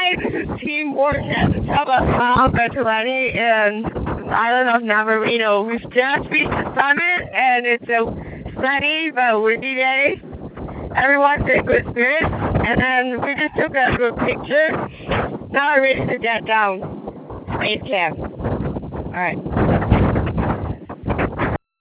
guys, this is teamwork at the top of Mount Bertolini and Island of Navarino. We've just reached the summit, and it's a sunny but windy day. Everyone's in good spirits, and then we just took a good picture. Now we're ready to get down. Base camp. Alright.